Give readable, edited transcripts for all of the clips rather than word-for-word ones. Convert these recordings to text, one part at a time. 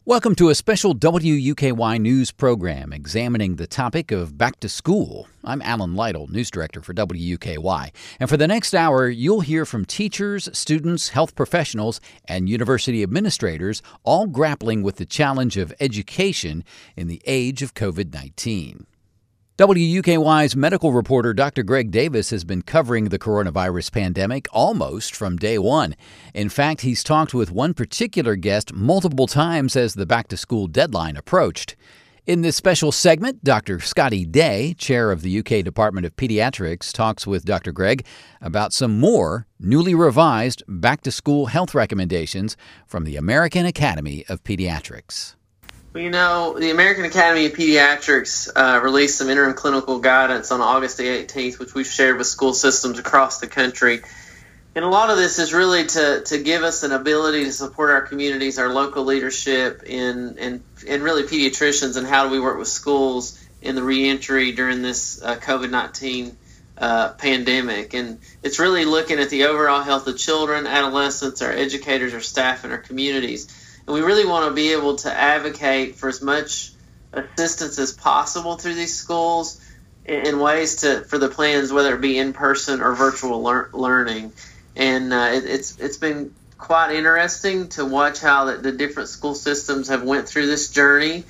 Welcome to a special WUKY News program examining the topic of back to school. I'm Alan Lytle, News Director for WUKY. And for the next hour, you'll hear from teachers, students, health professionals, and university administrators, all grappling with the challenge of education in the age of COVID-19. WUKY's medical reporter Dr. Greg Davis has been covering the coronavirus pandemic almost from day one. In fact, he's talked with one particular guest multiple times as the back-to-school deadline approached. In this special segment, Dr. Scotty Day, chair of the UK Department of Pediatrics, talks with Dr. Greg about some more newly revised back-to-school health recommendations from the American Academy of Pediatrics. Well, the American Academy of Pediatrics released some interim clinical guidance on August the 18th, which we've shared with school systems across the country. And a lot of this is really to give us an ability to support our communities, our local leadership, and really pediatricians, and how do we work with schools in the reentry during this COVID-19 pandemic. And it's really looking at the overall health of children, adolescents, our educators, our staff, and our communities. And we really want to be able to advocate for as much assistance as possible through these schools in ways for the plans, whether it be in person or virtual learning. And it's been quite interesting to watch how the different school systems have went through this journey.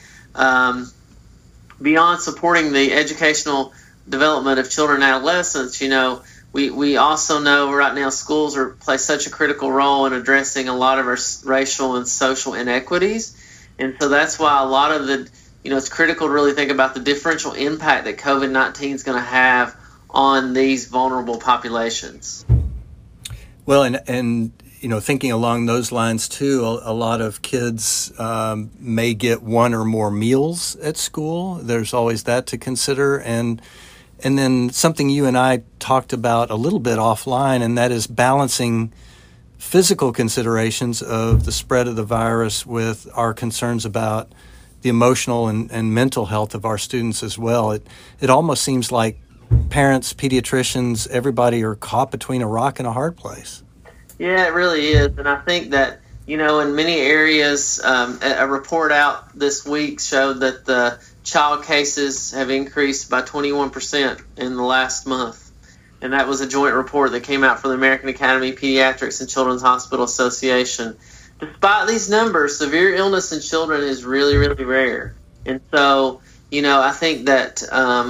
Beyond supporting the educational development of children and adolescents, we also know right now schools play such a critical role in addressing a lot of our racial and social inequities. And so that's why a lot of it's critical to really think about the differential impact that COVID-19 is going to have on these vulnerable populations. Well, and thinking along those lines too, a lot of kids may get one or more meals at school. There's always that to consider. And then something you and I talked about a little bit offline, and that is balancing physical considerations of the spread of the virus with our concerns about the emotional and mental health of our students as well. It almost seems like parents, pediatricians, everybody are caught between a rock and a hard place. Yeah, it really is. And I think that, in many areas, a report out this week showed that the child cases have increased by 21% in the last month. And that was a joint report that came out from the American Academy of Pediatrics and Children's Hospital Association. Despite these numbers, severe illness in children is really, really rare. And so, I think that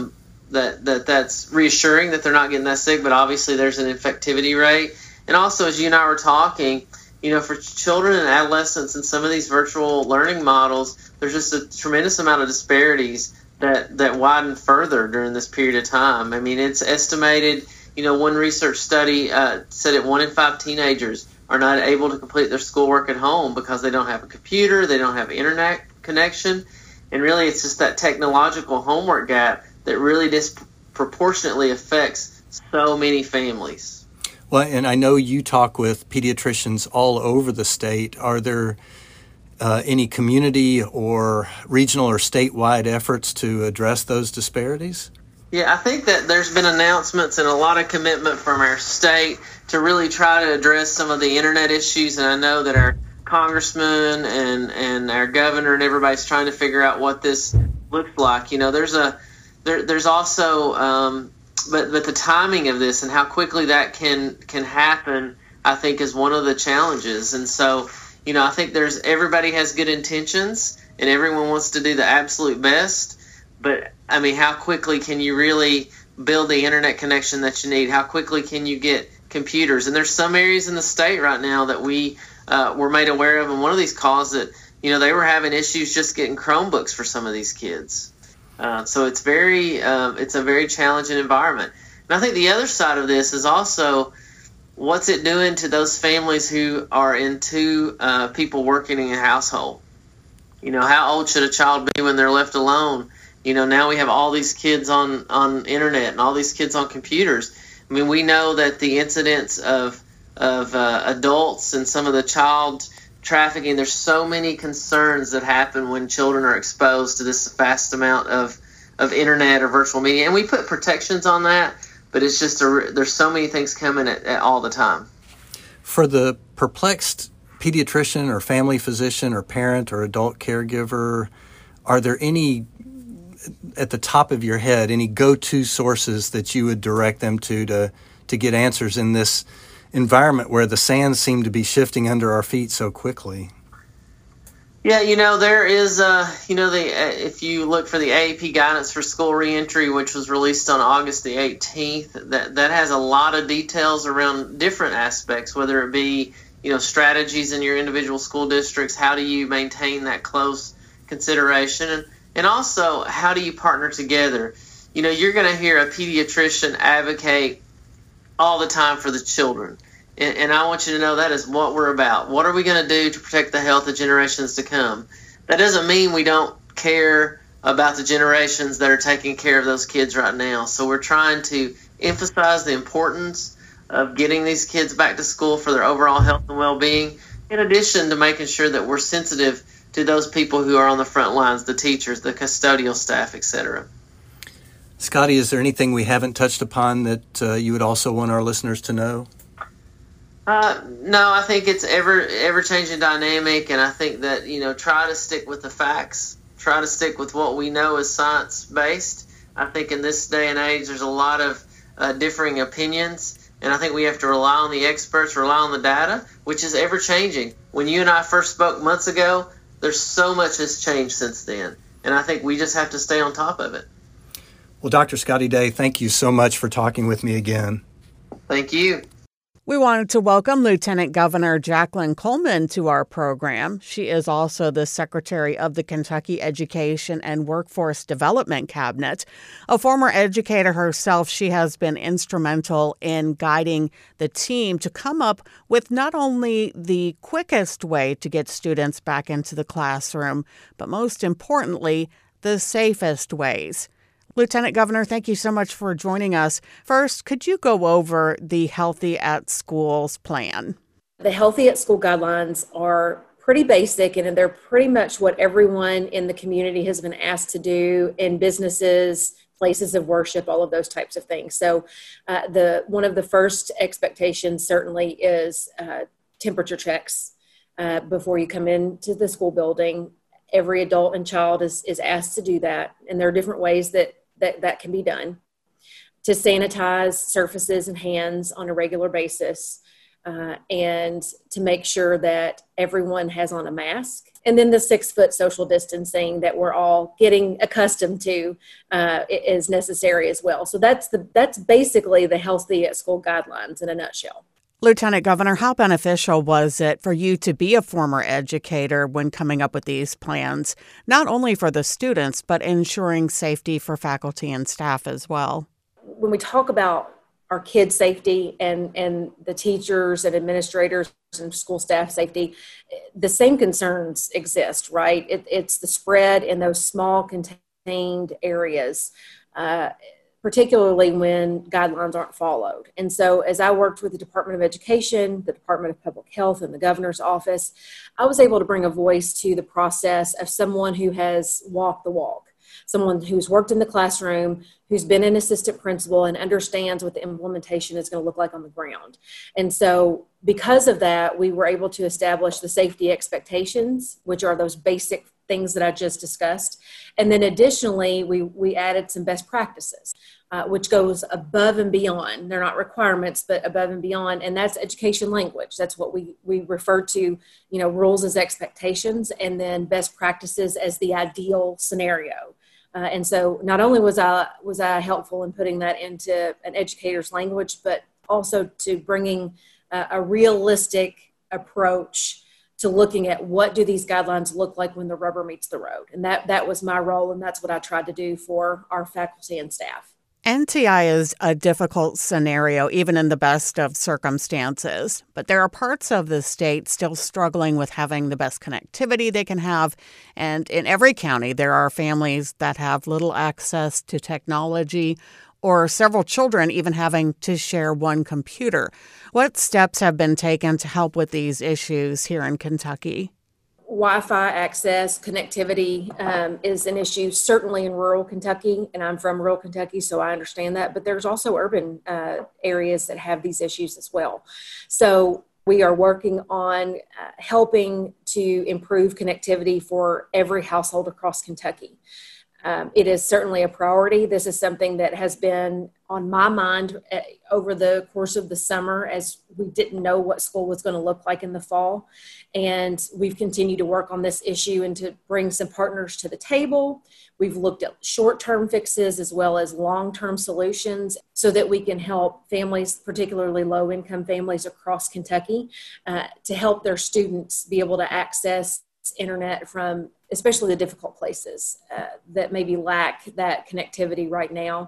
that's reassuring that they're not getting that sick, but obviously there's an infectivity rate. And also, as you and I were talking, for children and adolescents in some of these virtual learning models, there's just a tremendous amount of disparities that widen further during this period of time. I mean, it's estimated, one research study said that 1 in 5 teenagers are not able to complete their schoolwork at home because they don't have a computer, they don't have internet connection. And really, it's just that technological homework gap that really disproportionately affects so many families. Well, and I know you talk with pediatricians all over the state. Are there any community or regional or statewide efforts to address those disparities? Yeah, I think that there's been announcements and a lot of commitment from our state to really try to address some of the internet issues. And I know that our congressman and our governor and everybody's trying to figure out what this looks like. There's also but the timing of this and how quickly that can happen, I think, is one of the challenges. And so, I think everybody has good intentions and everyone wants to do the absolute best. But I mean, how quickly can you really build the internet connection that you need? How quickly can you get computers? And there's some areas in the state right now that we were made aware of. And one of these calls that, they were having issues just getting Chromebooks for some of these kids. So it's a very challenging environment. And I think the other side of this is also what's it doing to those families who are in two people working in a household? How old should a child be when they're left alone? Now we have all these kids on internet and all these kids on computers. I mean, we know that the incidence of adults and some of the child trafficking, there's so many concerns that happen when children are exposed to this vast amount of internet or virtual media. And we put protections on that, but it's just there's so many things coming at all the time. For the perplexed pediatrician or family physician or parent or adult caregiver, are there any, at the top of your head, any go-to sources that you would direct them to get answers in this environment where the sands seem to be shifting under our feet so quickly? Yeah, there is, if you look for the AAP guidance for school reentry, which was released on August the 18th, that has a lot of details around different aspects, whether it be, strategies in your individual school districts, how do you maintain that close consideration, and also how do you partner together? You're going to hear a pediatrician advocate all the time for the children. And I want you to know that is what we're about. What are we going to do to protect the health of generations to come? That doesn't mean we don't care about the generations that are taking care of those kids right now. So we're trying to emphasize the importance of getting these kids back to school for their overall health and well-being, in addition to making sure that we're sensitive to those people who are on the front lines, the teachers, the custodial staff, etc. Scotty, is there anything we haven't touched upon that you would also want our listeners to know? No, I think it's ever-changing dynamic, and I think that, try to stick with the facts, try to stick with what we know is science-based. I think in this day and age, there's a lot of differing opinions, and I think we have to rely on the experts, rely on the data, which is ever-changing. When you and I first spoke months ago, there's so much has changed since then, and I think we just have to stay on top of it. Well, Dr. Scotty Day, thank you so much for talking with me again. Thank you. We wanted to welcome Lieutenant Governor Jacqueline Coleman to our program. She is also the Secretary of the Kentucky Education and Workforce Development Cabinet. A former educator herself, she has been instrumental in guiding the team to come up with not only the quickest way to get students back into the classroom, but most importantly, the safest ways. Lieutenant Governor, thank you so much for joining us. First, could you go over the Healthy at Schools plan? The Healthy at School guidelines are pretty basic, and they're pretty much what everyone in the community has been asked to do in businesses, places of worship, all of those types of things. So one of the first expectations certainly is temperature checks before you come into the school building. Every adult and child is asked to do that, and there are different ways that can be done. To sanitize surfaces and hands on a regular basis, and to make sure that everyone has on a mask. And then the 6-foot social distancing that we're all getting accustomed to is necessary as well. So that's basically the Healthy at School guidelines in a nutshell. Lieutenant Governor, how beneficial was it for you to be a former educator when coming up with these plans, not only for the students, but ensuring safety for faculty and staff as well? When we talk about our kids' safety and the teachers and administrators and school staff safety, the same concerns exist, right? It's the spread in those small contained areas, particularly when guidelines aren't followed. And so as I worked with the Department of Education, the Department of Public Health, and the governor's office, I was able to bring a voice to the process of someone who has walked the walk, someone who's worked in the classroom, who's been an assistant principal and understands what the implementation is going to look like on the ground. And so because of that, we were able to establish the safety expectations, which are those basic things that I just discussed. And then additionally, we added some best practices, which goes above and beyond. They're not requirements, but above and beyond. And that's education language. That's what we refer to, rules as expectations, and then best practices as the ideal scenario. And so not only was I helpful in putting that into an educator's language, but also to bringing a realistic approach to looking at what do these guidelines look like when the rubber meets the road. And that was my role, and that's what I tried to do for our faculty and staff. NTI is a difficult scenario, even in the best of circumstances. But there are parts of the state still struggling with having the best connectivity they can have. And in every county, there are families that have little access to technology, or several children even having to share one computer. What steps have been taken to help with these issues here in Kentucky? Wi-Fi access, connectivity is an issue, certainly in rural Kentucky, and I'm from rural Kentucky, so I understand that, but there's also urban areas that have these issues as well. So We are working on helping to improve connectivity for every household across Kentucky. It is certainly a priority. This is something that has been on my mind over the course of the summer as we didn't know what school was going to look like in the fall. And we've continued to work on this issue and to bring some partners to the table. We've looked at short-term fixes as well as long-term solutions so that we can help families, particularly low-income families across Kentucky, to help their students be able to access internet from especially the difficult places that maybe lack that connectivity right now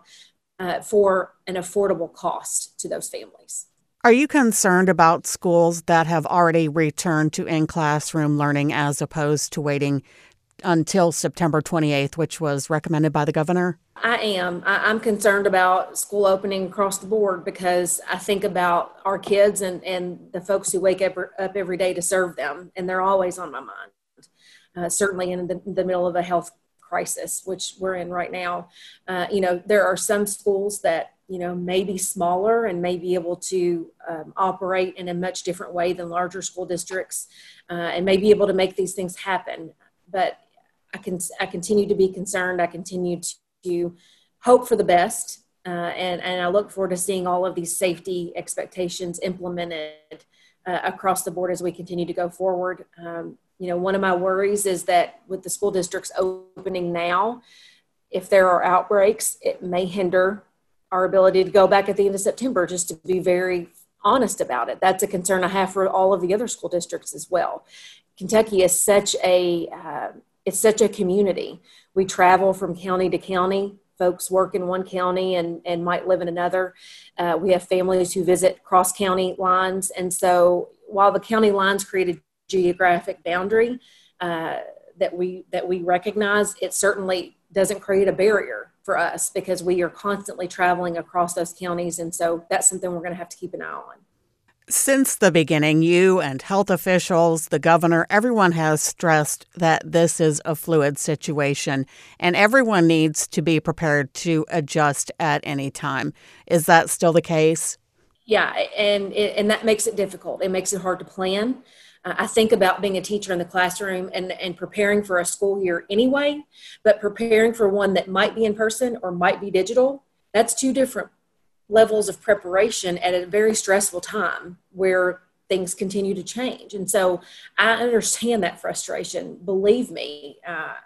for an affordable cost to those families. Are you concerned about schools that have already returned to in-classroom learning as opposed to waiting until September 28th, which was recommended by the governor? I am. I'm concerned about school opening across the board because I think about our kids and the folks who wake up every day to serve them, and they're always on my mind. Certainly in the middle of a health crisis, which we're in right now. There are some schools that, may be smaller and may be able to operate in a much different way than larger school districts and may be able to make these things happen. But I continue to be concerned. I continue to hope for the best. And I look forward to seeing all of these safety expectations implemented across the board as we continue to go forward. One of my worries is that with the school districts opening now, if there are outbreaks, it may hinder our ability to go back at the end of September, just to be very honest about it. That's a concern I have for all of the other school districts as well. Kentucky is such a community. We travel from county to county. Folks work in one county and might live in another. We have families who visit cross-county lines. And so while the county lines created geographic boundary that we recognize, it certainly doesn't create a barrier for us because we are constantly traveling across those counties. And so that's something we're going to have to keep an eye on. Since the beginning, you and health officials, the governor, everyone has stressed that this is a fluid situation and everyone needs to be prepared to adjust at any time. Is that still the case? Yeah, and that makes it difficult. It makes it hard to plan. I think about being a teacher in the classroom and preparing for a school year anyway, but preparing for one that might be in person or might be digital, that's two different levels of preparation at a very stressful time where things continue to change. And so I understand that frustration. Believe me,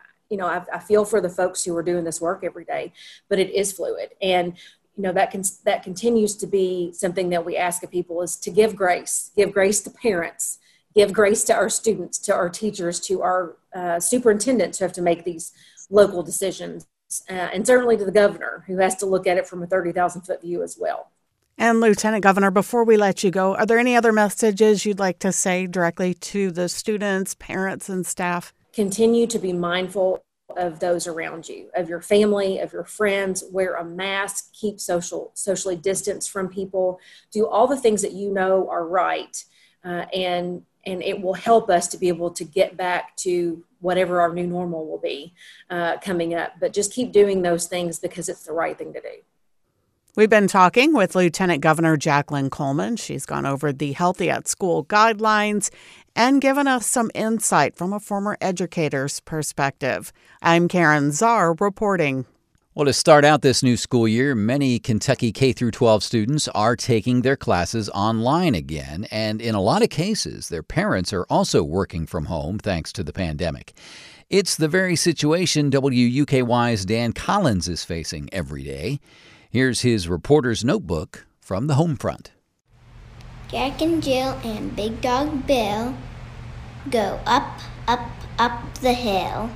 I feel for the folks who are doing this work every day, but it is fluid. And that continues to be something that we ask of people is to give grace to parents, give grace to our students, to our teachers, to our superintendents who have to make these local decisions, and certainly to the governor who has to look at it from a 30,000-foot view as well. And Lieutenant Governor, before we let you go, are there any other messages you'd like to say directly to the students, parents, and staff? Continue to be mindful of those around you, of your family, of your friends. Wear a mask, keep socially distanced from people, do all the things that you know are right, and it will help us to be able to get back to whatever our new normal will be coming up. But just keep doing those things because it's the right thing to do. We've been talking with Lieutenant Governor Jacqueline Coleman. She's gone over the Healthy at School guidelines and given us some insight from a former educator's perspective. I'm Karen Czar reporting. Well, to start out this new school year, many Kentucky K-12 students are taking their classes online again, and in a lot of cases, their parents are also working from home thanks to the pandemic. It's the very situation WUKY's Dan Collins is facing every day. Here's his reporter's notebook from the home front. Jack and Jill and Big Dog Bill go up, up, up the hill.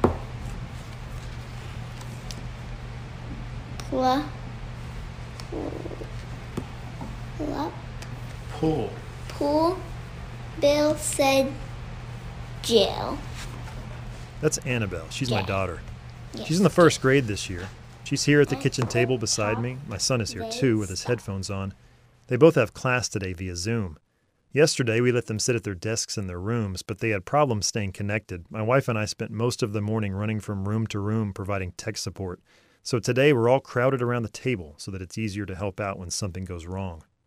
Pull. Bill said Jill. That's Annabelle. She's my daughter. She's in the first grade this year. She's here at the kitchen table beside me. My son is here too with his headphones on. They both have class today via Zoom. Yesterday we let them sit at their desks in their rooms, but they had problems staying connected. My wife and I spent most of the morning running from room to room providing tech support. So today we're all crowded around the table so that it's easier to help out when something goes wrong.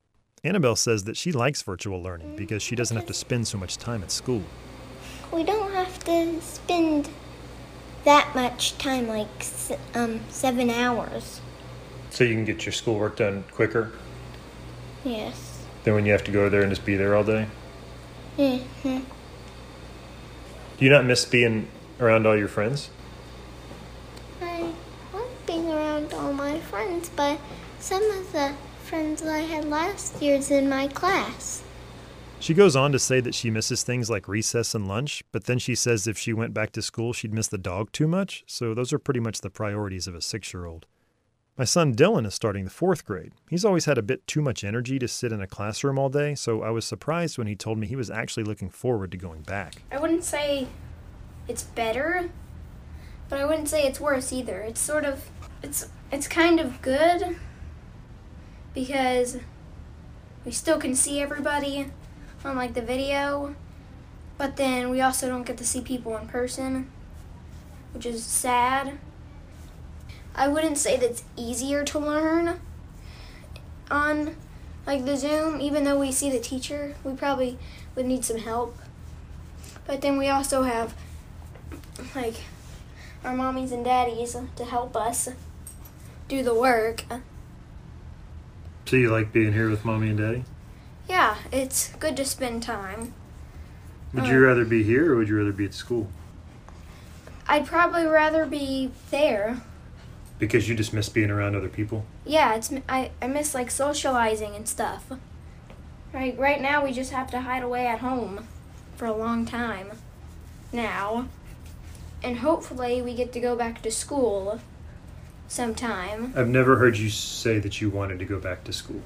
Annabelle says that she likes virtual learning because she doesn't have to spend so much time at school. We don't have to spend that much time, like 7 hours. So you can get your schoolwork done quicker Yes. than when you have to go there and just be there all day? Mm-hmm. Do you not miss being around all your friends? I like being around all my friends, but some of the friends I had last year's in my class. She goes on to say that she misses things like recess and lunch, but then she says if she went back to school, she'd miss the dog too much, so those are pretty much the priorities of a 6-year-old. My son Dylan is starting the 4th grade. He's always had a bit too much energy to sit in a classroom all day, so I was surprised when he told me he was actually looking forward to going back. I wouldn't say it's better, but I wouldn't say it's worse either. It's sort of, it's kind of good because we still can see everybody on like the video, but then we also don't get to see people in person, which is sad. I wouldn't say that it's easier to learn on like the Zoom, even though we see the teacher. We probably would need some help. But then we also have like our mommies and daddies to help us do the work. So you like being here with Mommy and Daddy? Yeah, it's good to spend time. Would you rather be here or would you rather be at school? I'd probably rather be there. Because you just miss being around other people? Yeah, I miss like socializing and stuff. Right now we just have to hide away at home for a long time now. And hopefully we get to go back to school sometime. I've never heard you say that you wanted to go back to school.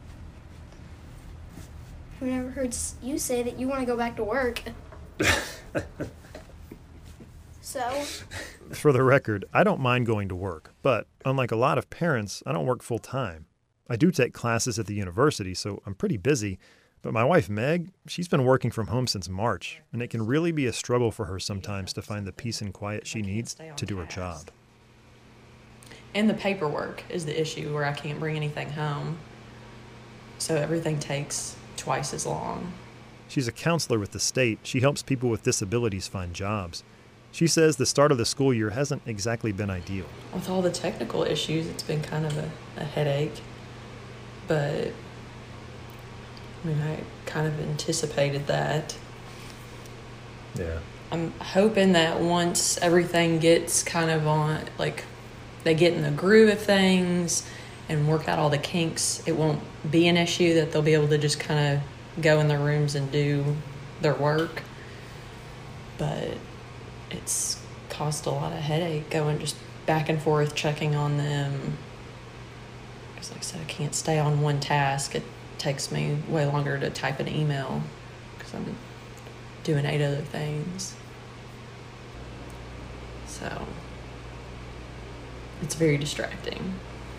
I've never heard you say that you want to go back to work. So? For the record, I don't mind going to work, but unlike a lot of parents, I don't work full time. I do take classes at the university, so I'm pretty busy, but my wife Meg, she's been working from home since March, and it can really be a struggle for her sometimes to find the peace and quiet she needs to do her job. And the paperwork is the issue where I can't bring anything home, so everything takes twice as long. She's a counselor with the state. She helps people with disabilities find jobs. She says the start of the school year hasn't exactly been ideal. With all the technical issues, it's been kind of a headache, but I mean, I kind of anticipated that. Yeah. I'm hoping that once everything gets kind of on, like, they get in the groove of things and work out all the kinks, it won't be an issue, that they'll be able to just kind of go in their rooms and do their work. But it's caused a lot of headache going just back and forth checking on them. Because like I said, I can't stay on one task. It takes me way longer to type an email because I'm doing 8 other things. So it's very distracting.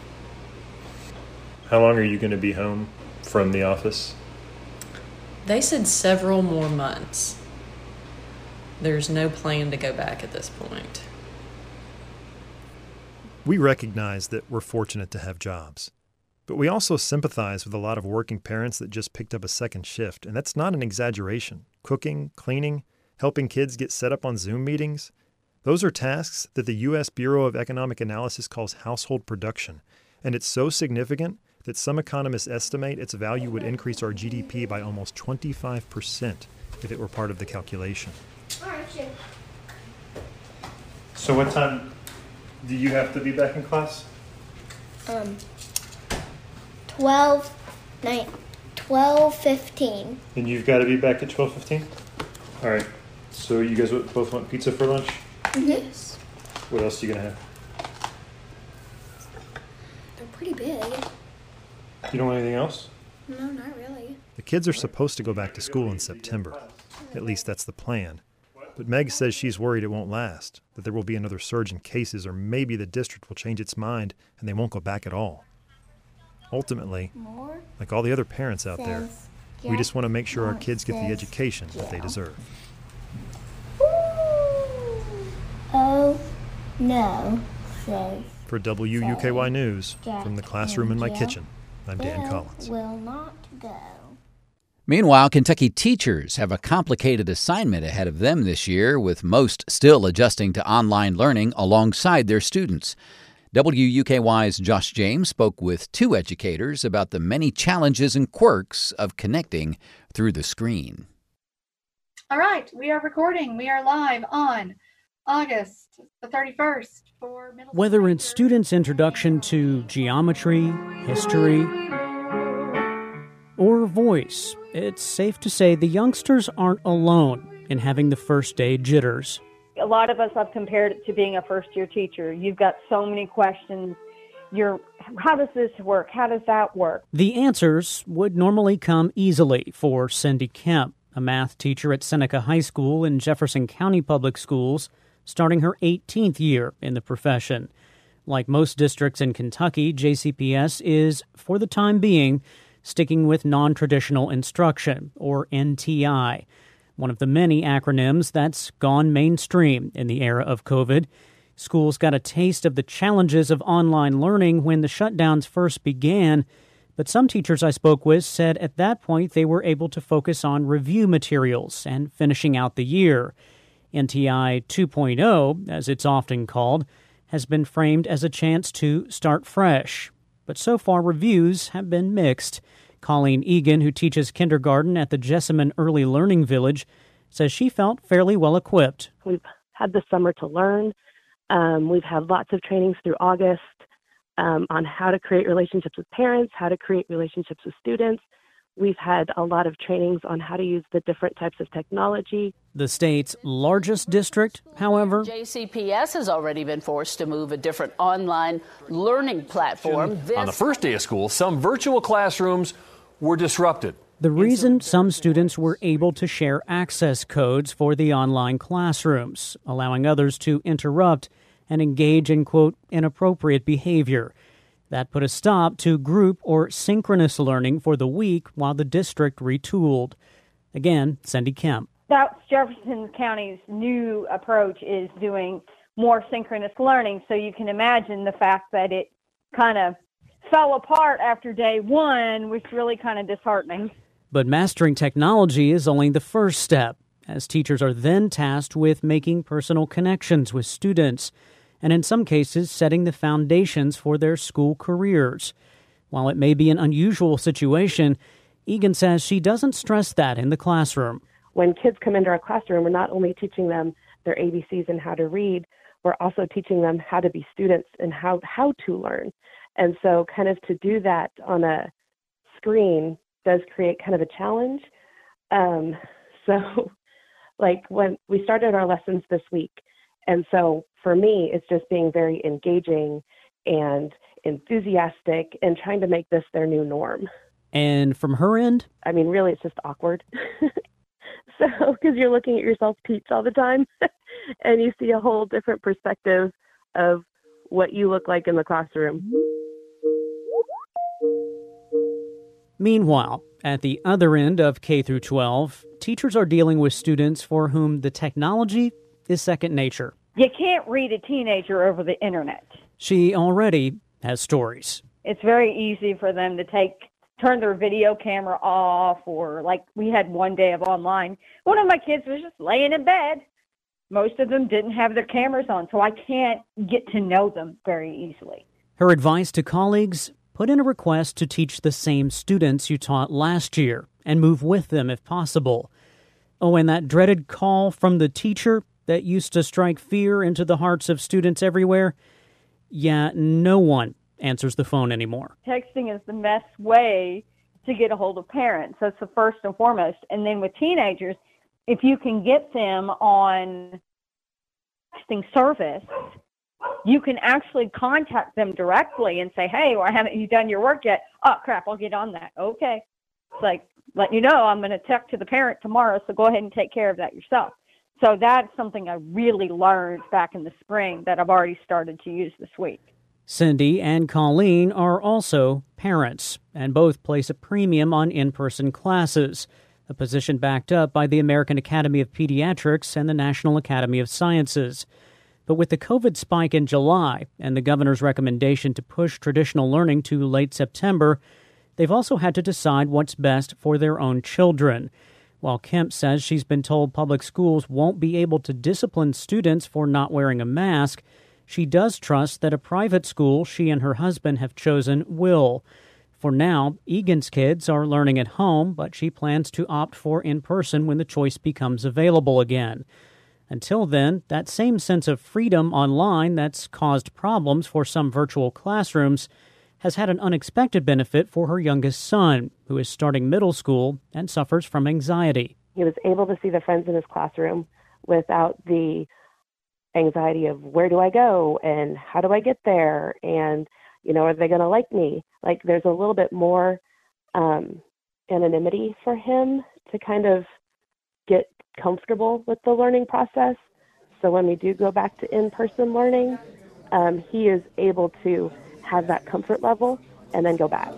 How long are you going to be home from the office? They said several more months. There's no plan to go back at this point. We recognize that we're fortunate to have jobs, but we also sympathize with a lot of working parents that just picked up a second shift, and that's not an exaggeration. Cooking, cleaning, helping kids get set up on Zoom meetings, those are tasks that the U.S. Bureau of Economic Analysis calls household production, and it's so significant that some economists estimate its value would increase our GDP by almost 25% if it were part of the calculation. So what time do you have to be back in class? 12:15. And you've got to be back at 12:15? All right. So you guys both want pizza for lunch? Yes. What else are you going to have? They're pretty big. You don't want anything else? No, not really. The kids are supposed to go back to school in September. At least that's the plan. But Meg says she's worried it won't last, that there will be another surge in cases, or maybe the district will change its mind and they won't go back at all. Ultimately, like all the other parents out there, we just want to make sure our kids get the education that they deserve. Oh, no. For WUKY News, from the classroom in my kitchen, I'm Dan Collins. Will not go. Meanwhile, Kentucky teachers have a complicated assignment ahead of them this year, with most still adjusting to online learning alongside their students. WUKY's Josh James spoke with two educators about the many challenges and quirks of connecting through the screen. All right, we are recording. We are live on August the 31st for middle. Whether it's students' introduction to geometry, history, or voice, it's safe to say the youngsters aren't alone in having the first day jitters. A lot of us have compared it to being a first-year teacher. You've got so many questions. How does this work? How does that work? The answers would normally come easily for Cindy Kemp, a math teacher at Seneca High School in Jefferson County Public Schools, starting her 18th year in the profession. Like most districts in Kentucky, JCPS is, for the time being, sticking with non-traditional instruction, or NTI, one of the many acronyms that's gone mainstream in the era of COVID. Schools got a taste of the challenges of online learning when the shutdowns first began, but some teachers I spoke with said at that point they were able to focus on review materials and finishing out the year. NTI 2.0, as it's often called, has been framed as a chance to start fresh. But so far, reviews have been mixed. Colleen Egan, who teaches kindergarten at the Jessamine Early Learning Village, says she felt fairly well equipped. We've had the summer to learn. We've had lots of trainings through August on how to create relationships with parents, how to create relationships with students. We've had a lot of trainings on how to use the different types of technology. The state's largest district, however, JCPS has already been forced to move a different online learning platform. On the first day of school, some virtual classrooms were disrupted. The reason some students were able to share access codes for the online classrooms, allowing others to interrupt and engage in, quote, inappropriate behavior. That put a stop to group or synchronous learning for the week while the district retooled. Again, Cindy Kemp. That's Jefferson County's new approach, is doing more synchronous learning. So you can imagine the fact that it kind of fell apart after day one was really kind of disheartening. But mastering technology is only the first step, as teachers are then tasked with making personal connections with students, and in some cases setting the foundations for their school careers. While it may be an unusual situation, Egan says she doesn't stress that in the classroom. When kids come into our classroom, we're not only teaching them their ABCs and how to read, we're also teaching them how to be students and how to learn. And so kind of to do that on a screen does create kind of a challenge. So like when we started our lessons this week, and so for me, it's just being very engaging and enthusiastic and trying to make this their new norm. And from her end? I mean, really, it's just awkward. So, because you're looking at yourself teach all the time and you see a whole different perspective of what you look like in the classroom. Meanwhile, at the other end of K through 12, teachers are dealing with students for whom the technology is second nature. You can't read a teenager over the internet. She already has stories. It's very easy for them to turn their video camera off, or like we had one day of online. One of my kids was just laying in bed. Most of them didn't have their cameras on, so I can't get to know them very easily. Her advice to colleagues: put in a request to teach the same students you taught last year and move with them if possible. Oh, and that dreaded call from the teacher that used to strike fear into the hearts of students everywhere? Yeah, no one answers the phone anymore. Texting is the best way to get a hold of parents. That's the first and foremost. And then with teenagers, if you can get them on texting service, you can actually contact them directly and say, hey, why haven't you done your work yet? Oh, crap, I'll get on that. Okay. It's like, let you know, I'm going to text to the parent tomorrow, so go ahead and take care of that yourself. So that's something I really learned back in the spring that I've already started to use this week. Cindy and Colleen are also parents, and both place a premium on in-person classes, a position backed up by the American Academy of Pediatrics and the National Academy of Sciences. But with the COVID spike in July and the governor's recommendation to push traditional learning to late September, They've also had to decide what's best for their own children. While Kemp says she's been told public schools won't be able to discipline students for not wearing a mask, she does trust that a private school she and her husband have chosen will. For now, Egan's kids are learning at home, but she plans to opt for in-person when the choice becomes available again. Until then, that same sense of freedom online that's caused problems for some virtual classrooms has had an unexpected benefit for her youngest son, who is starting middle school and suffers from anxiety. He was able to see the friends in his classroom without the anxiety of where do I go and how do I get there and, are they going to like me? Like there's a little bit more anonymity for him to kind of get comfortable with the learning process. So when we do go back to in-person learning, he is able to have that comfort level and then go back.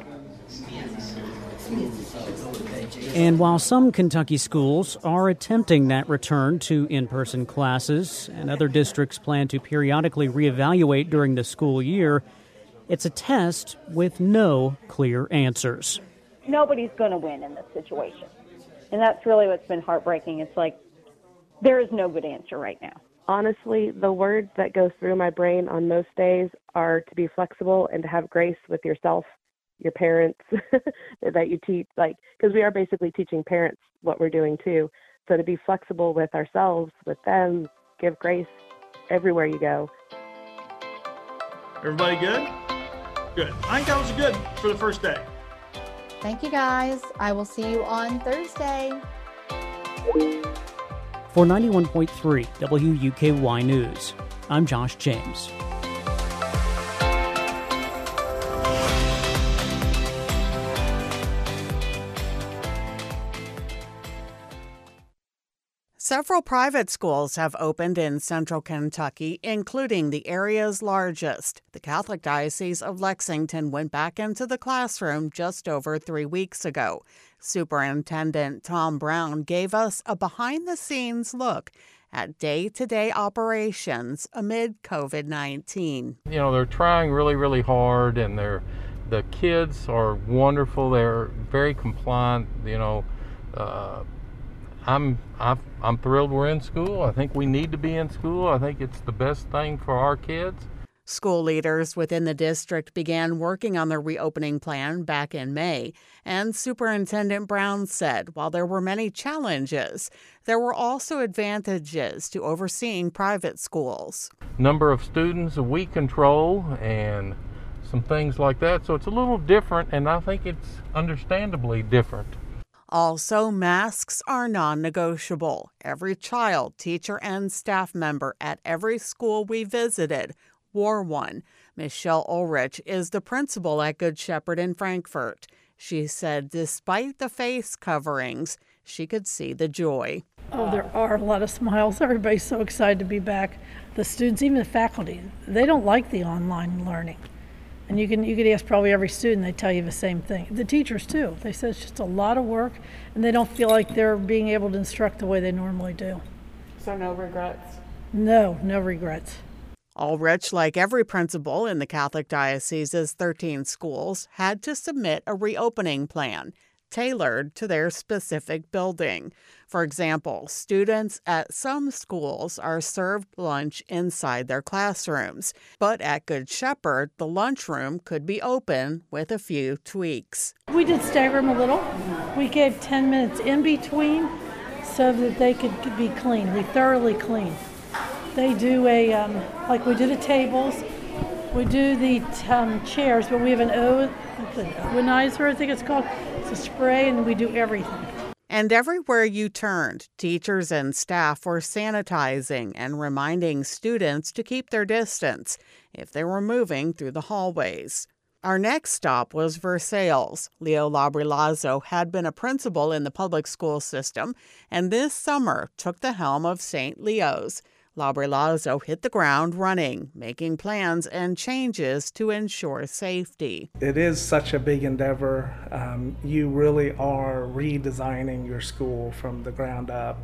And while some Kentucky schools are attempting that return to in-person classes and other districts plan to periodically reevaluate during the school year, it's a test with no clear answers. Nobody's going to win in this situation. And that's really what's been heartbreaking. It's like there is no good answer right now. Honestly, the words that go through my brain on most days are to be flexible and to have grace with yourself, your parents, that you teach, because we are basically teaching parents what we're doing too. So to be flexible with ourselves, with them, give grace everywhere you go. Everybody good? Good. I think that was good for the first day. Thank you, guys. I will see you on Thursday. For 91.3 WUKY News, I'm Josh James. Several private schools have opened in central Kentucky, including the area's largest. The Catholic Diocese of Lexington went back into the classroom just over 3 weeks ago. Superintendent Tom Brown gave us a behind-the-scenes look at day-to-day operations amid COVID-19. They're trying really, really hard, and the kids are wonderful. They're very compliant. I'm thrilled we're in school. I think we need to be in school. I think it's the best thing for our kids. School leaders within the district began working on the reopening plan back in May, and Superintendent Brown said while there were many challenges, there were also advantages to overseeing private schools. Number of students we control and some things like that, so it's a little different, and I think it's understandably different. Also, masks are non-negotiable. Every child, teacher, and staff member at every school we visited wore one. Michelle Ulrich is the principal at Good Shepherd in Frankfort. She said despite the face coverings, she could see the joy. Oh, there are a lot of smiles. Everybody's so excited to be back. The students, even the faculty, they don't like the online learning. And you could ask probably every student, they tell you the same thing. The teachers too. They said it's just a lot of work and they don't feel like they're being able to instruct the way they normally do. So no regrets? No regrets. Ulrich, like every principal in the Catholic Diocese's 13 schools, had to submit a reopening plan tailored to their specific building. For example, students at some schools are served lunch inside their classrooms, but at Good Shepherd, the lunchroom could be open with a few tweaks. We did stagger them a little. We gave 10 minutes in between so that they could be clean. We thoroughly clean. They do like we do the tables, we do the chairs, but we have an ozonizer, I think it's called. It's a spray, and we do everything. And everywhere you turned, teachers and staff were sanitizing and reminding students to keep their distance if they were moving through the hallways. Our next stop was Versailles. Leo Labrilazzo had been a principal in the public school system and this summer took the helm of St. Leo's. Labrilazzo hit the ground running, making plans and changes to ensure safety. It is such a big endeavor. You really are redesigning your school from the ground up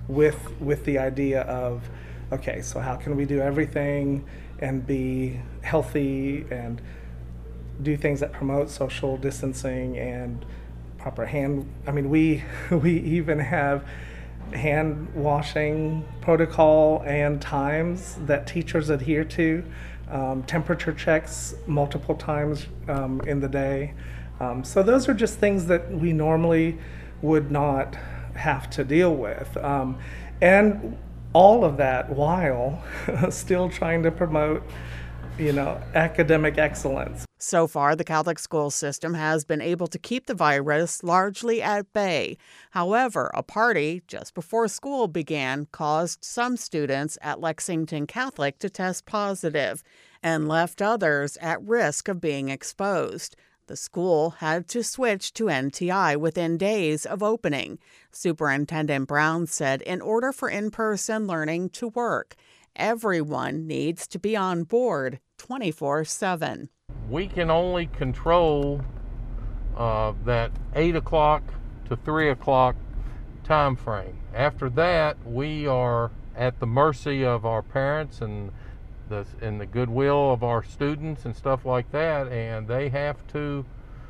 with the idea of, okay, so how can we do everything and be healthy and do things that promote social distancing and proper hand. I mean, we even have hand washing protocol and times that teachers adhere to, temperature checks multiple times in the day. So those are just things that we normally would not have to deal with. And all of that while still trying to promote, academic excellence. So far, the Catholic school system has been able to keep the virus largely at bay. However, a party just before school began caused some students at Lexington Catholic to test positive and left others at risk of being exposed. The school had to switch to NTI within days of opening. Superintendent Brown said in order for in-person learning to work, everyone needs to be on board 24/7. We can only control that 8 o'clock to 3 o'clock time frame. After that, we are at the mercy of our parents and the goodwill of our students and stuff like that, and they have to,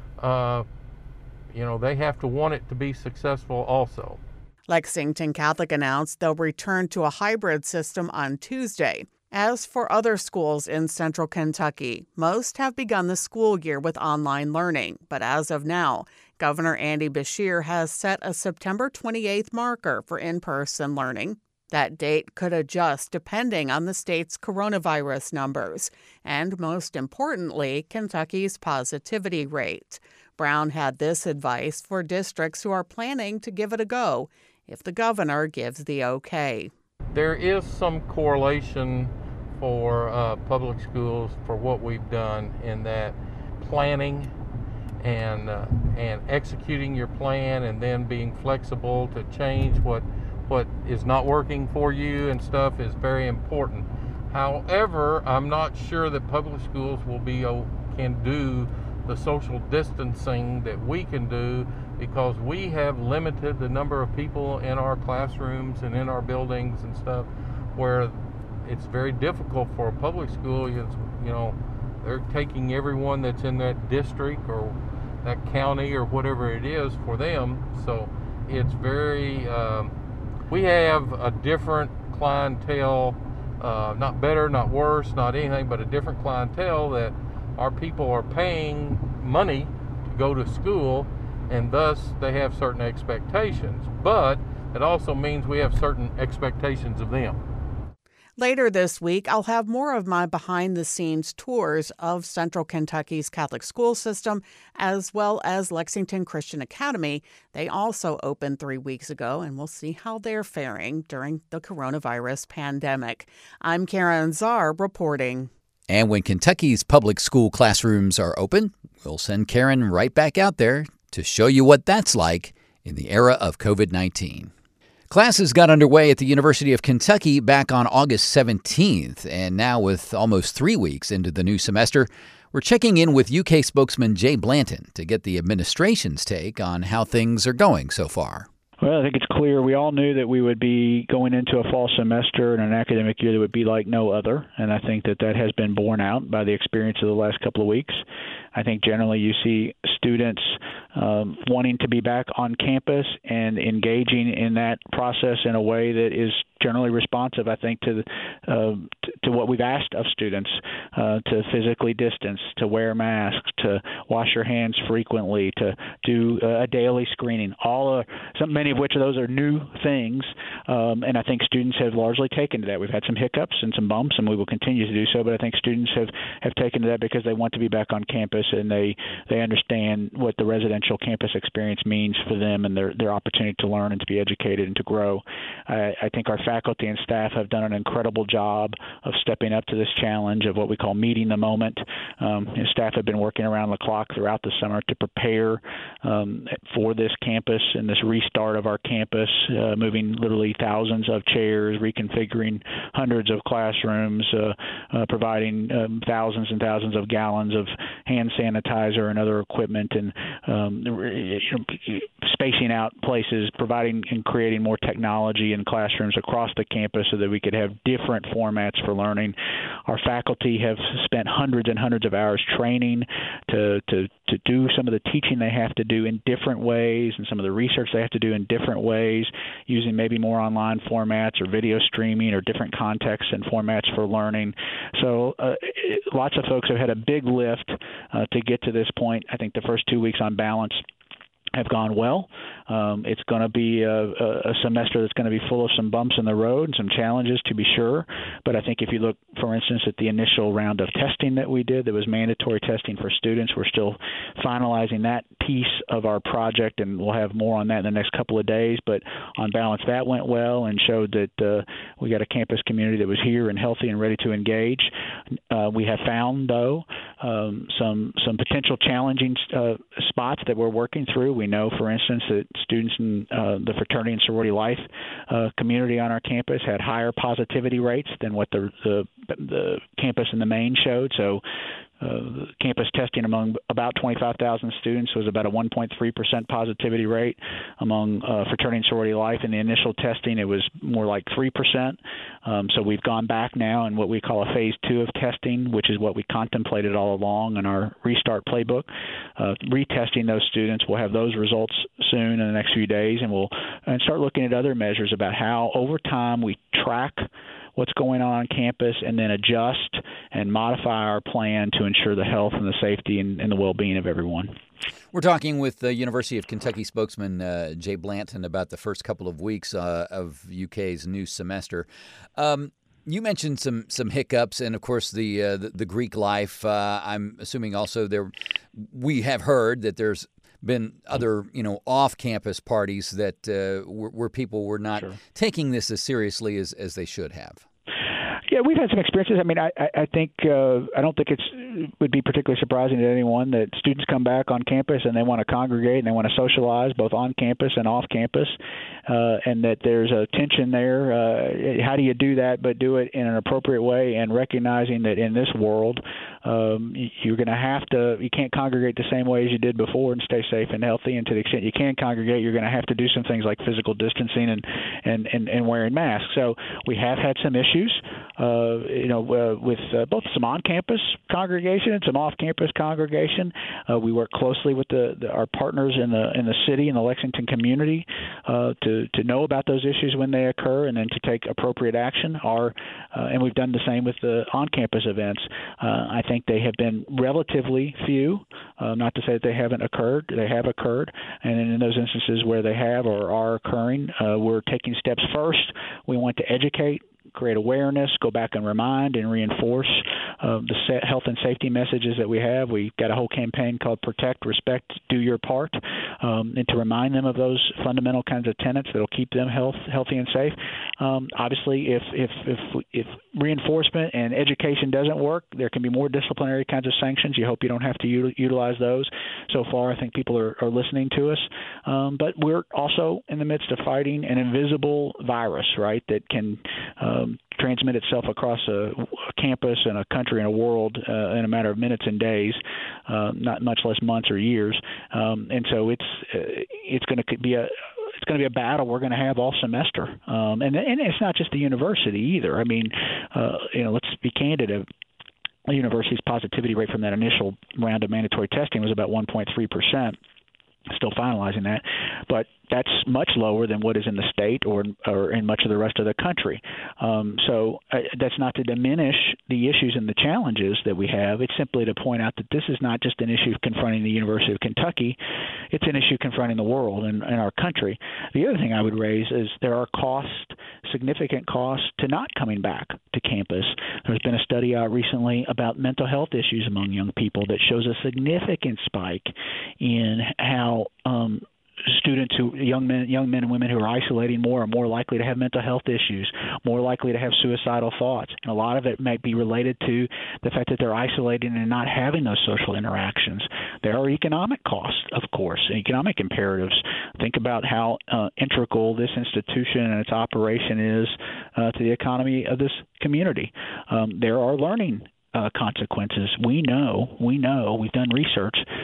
they have to want it to be successful also. Lexington Catholic announced they'll return to a hybrid system on Tuesday. As for other schools in central Kentucky, most have begun the school year with online learning. But as of now, Governor Andy Beshear has set a September 28th marker for in-person learning. That date could adjust depending on the state's coronavirus numbers and, most importantly, Kentucky's positivity rate. Brown had this advice for districts who are planning to give it a go if the governor gives the okay. There is some correlation for public schools for what we've done in that planning and executing your plan and then being flexible to change what is not working for you and stuff is very important. However, I'm not sure that public schools can do the social distancing that we can do because we have limited the number of people in our classrooms and in our buildings and stuff where it's very difficult for a public school. They're taking everyone that's in that district or that county or whatever it is for them. So it's very, we have a different clientele, not better, not worse, not anything, but a different clientele that our people are paying money to go to school, and thus they have certain expectations. But it also means we have certain expectations of them. Later this week, I'll have more of my behind-the-scenes tours of Central Kentucky's Catholic school system, as well as Lexington Christian Academy. They also opened 3 weeks ago, and we'll see how they're faring during the coronavirus pandemic. I'm Karen Czar reporting. And when Kentucky's public school classrooms are open, we'll send Karen right back out there to show you what that's like in the era of COVID-19. Classes got underway at the University of Kentucky back on August 17th, and now with almost 3 weeks into the new semester, we're checking in with UK spokesman Jay Blanton to get the administration's take on how things are going so far. Well, I think it's clear we all knew that we would be going into a fall semester and an academic year that would be like no other, and I think that has been borne out by the experience of the last couple of weeks. I think generally you see students wanting to be back on campus and engaging in that process in a way that is generally responsive, I think, to what we've asked of students, to physically distance, to wear masks, to wash your hands frequently, to do a daily screening. Many of which of those are new things, and I think students have largely taken to that. We've had some hiccups and some bumps, and we will continue to do so, but I think students have taken to that because they want to be back on campus and they understand what the residential campus experience means for them and their opportunity to learn and to be educated and to grow. I think our faculty and staff have done an incredible job of stepping up to this challenge of what we call meeting the moment. Staff have been working around the clock throughout the summer to prepare for this campus and this restart of our campus, moving literally thousands of chairs, reconfiguring hundreds of classrooms, providing thousands and thousands of gallons of hand sanitizer and other equipment, and spacing out places, providing and creating more technology in classrooms across the campus so that we could have different formats for learning. Our faculty have spent hundreds and hundreds of hours training to do some of the teaching they have to do in different ways, and some of the research they have to do in different ways, using maybe more online formats or video streaming or different contexts and formats for learning. So lots of folks have had a big lift to get to this point. I think the first 2 weeks on balance have gone well. It's going to be a semester that's going to be full of some bumps in the road and some challenges, to be sure. But I think if you look, for instance, at the initial round of testing that we did, that was mandatory testing for students, we're still finalizing that piece of our project, and we'll have more on that in the next couple of days. But on balance, that went well and showed that we got a campus community that was here and healthy and ready to engage. We have found, though, some potential challenging spots that we're working through. We know, for instance, that students in the fraternity and sorority life community on our campus had higher positivity rates than what the campus in the main showed. So campus testing among about 25,000 students was about a 1.3% positivity rate. Among fraternity and sorority life in the initial testing, it was more like 3%. So we've gone back now in what we call a phase 2 of testing, which is what we contemplated all along in our Restart playbook. Retesting those students, we'll have those results soon in the next few days, and we'll start looking at other measures about how over time we track what's going on campus and then adjust and modify our plan to ensure the health and the safety and the well-being of everyone. We're talking with the University of Kentucky spokesman Jay Blanton about the first couple of weeks of UK's new semester. You mentioned some hiccups, and of course the Greek life. I'm assuming also we have heard that there's been other off-campus parties that where people were not taking this as seriously as they should have. Yeah, we've had some experiences. I mean, I think I don't think it would be particularly surprising to anyone that students come back on campus and they want to congregate and they want to socialize both on campus and off campus, and that there's a tension there. How do you do that but do it in an appropriate way, and recognizing that in this world you're going to have to, you can't congregate the same way as you did before and stay safe and healthy, and to the extent you can congregate, you're going to have to do some things like physical distancing and wearing masks. So we have had some issues with both some on-campus congregation and some off-campus congregation. We work closely with our partners in the city and the Lexington community to know about those issues when they occur, and then to take appropriate action. And we've done the same with the on-campus events. I think they have been relatively few, not to say that they haven't occurred. They have occurred, and in those instances where they have or are occurring, we're taking steps. First, we want to educate, create awareness, go back and remind and reinforce the health and safety messages that we have. We've got a whole campaign called Protect, Respect, Do Your Part, and to remind them of those fundamental kinds of tenets that will keep them healthy and safe. Obviously, if reinforcement and education doesn't work, there can be more disciplinary kinds of sanctions. You hope you don't have to utilize those. So far, I think people are listening to us. But we're also in the midst of fighting an invisible virus, right, that can transmit itself across a campus and a country and a world in a matter of minutes and days, not much less months or years. And so it's going to be a battle we're going to have all semester. And it's not just the university either. I mean, let's be candid. The university's positivity rate from that initial round of mandatory testing was about 1.3%. Still finalizing that, but that's much lower than what is in the state or in much of the rest of the country. So that's not to diminish the issues and the challenges that we have. It's simply to point out that this is not just an issue confronting the University of Kentucky. It's an issue confronting the world and our country. The other thing I would raise is there are significant costs to not coming back to campus. There's been a study out recently about mental health issues among young people that shows a significant spike in how students young men and women who are isolating more are more likely to have mental health issues, more likely to have suicidal thoughts. And a lot of it might be related to the fact that they're isolating and not having those social interactions. There are economic costs, of course, economic imperatives. Think about how integral this institution and its operation is to the economy of this community. There are learning consequences. We know, we've done research.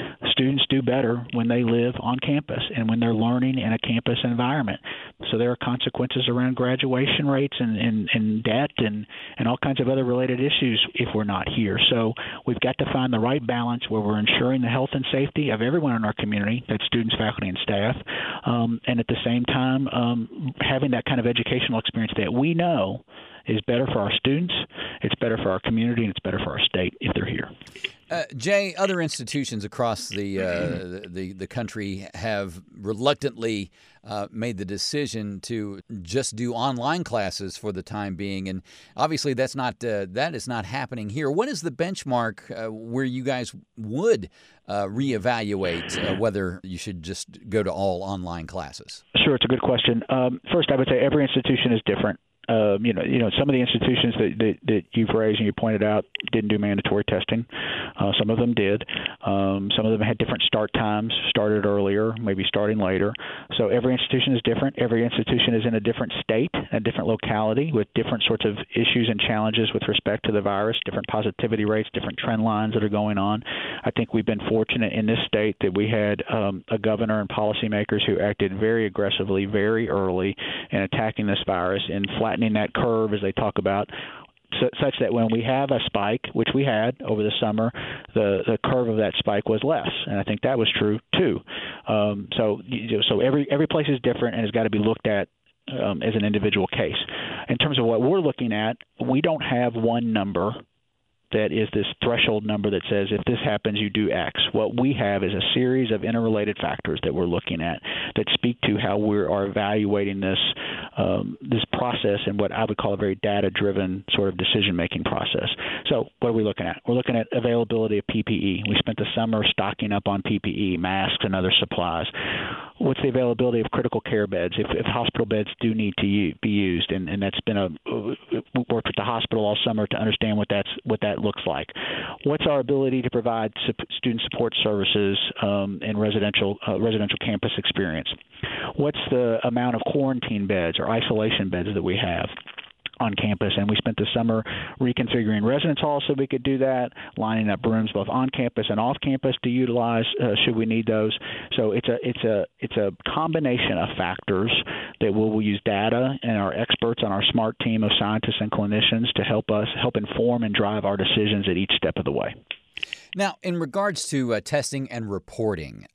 students do better when they live on campus and when they're learning in a campus environment. So there are consequences around graduation rates and debt and all kinds of other related issues if we're not here. So we've got to find the right balance where we're ensuring the health and safety of everyone in our community, that's students, faculty, and staff, and at the same time having that kind of educational experience that we know is better for our students, it's better for our community, and it's better for our state if they're here. Jay, other institutions across the country have reluctantly made the decision to just do online classes for the time being, and obviously that is not happening here. What is the benchmark where you guys would reevaluate whether you should just go to all online classes? Sure, it's a good question. First, I would say every institution is different. Some of the institutions that you've raised and you pointed out didn't do mandatory testing. Some of them did. Some of them had different start times, started earlier, maybe starting later. So every institution is different. Every institution is in a different state, a different locality with different sorts of issues and challenges with respect to the virus, different positivity rates, different trend lines that are going on. I think we've been fortunate in this state that we had a governor and policymakers who acted very aggressively, very early in attacking this virus and flattening that curve, as they talk about, such that when we have a spike, which we had over the summer, the curve of that spike was less, and I think that was true too. So every place is different and has got to be looked at as an individual case. In terms of what we're looking at, we don't have one number that is this threshold number that says if this happens, you do X. What we have is a series of interrelated factors that we're looking at that speak to how we are evaluating this process and what I would call a very data-driven sort of decision-making process. So what are we looking at? We're looking at availability of PPE. We spent the summer stocking up on PPE, masks, and other supplies. What's the availability of critical care beds if hospital beds do need to be used? And that's been we worked with the hospital all summer to understand what that looks like. What's our ability to provide student support services and residential campus experience? What's the amount of quarantine beds or isolation beds that we have on campus? And we spent the summer reconfiguring residence halls so we could do that, lining up rooms both on campus and off campus to utilize should we need those. So it's a combination of factors that we'll use data and our experts on our SMART team of scientists and clinicians to help inform and drive our decisions at each step of the way. Now, in regards to testing and reporting,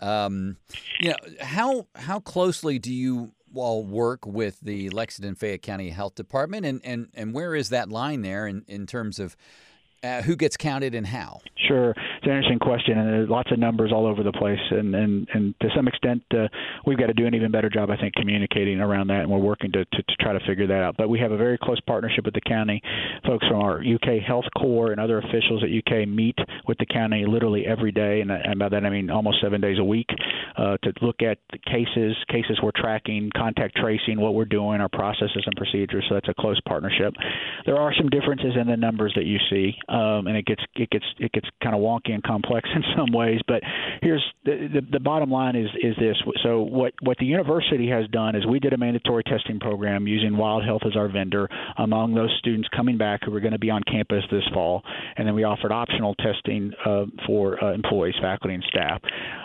how closely do you all work with the Lexington-Fayette County Health Department, and where is that line there in terms of who gets counted and how? Sure. It's an interesting question, and there's lots of numbers all over the place, and to some extent we've got to do an even better job, I think, communicating around that, and we're working to try to figure that out. But we have a very close partnership with the county. Folks from our UK Health Corps and other officials at UK meet with the county literally every day, and by that I mean almost 7 days a week, to look at the cases we're tracking, contact tracing, what we're doing, our processes and procedures. So that's a close partnership. There are some differences in the numbers that you see. And it gets kind of wonky and complex in some ways. But here's the bottom line is this. So what the university has done is we did a mandatory testing program using Wild Health as our vendor among those students coming back who were going to be on campus this fall, and then we offered optional testing for employees, faculty, and staff.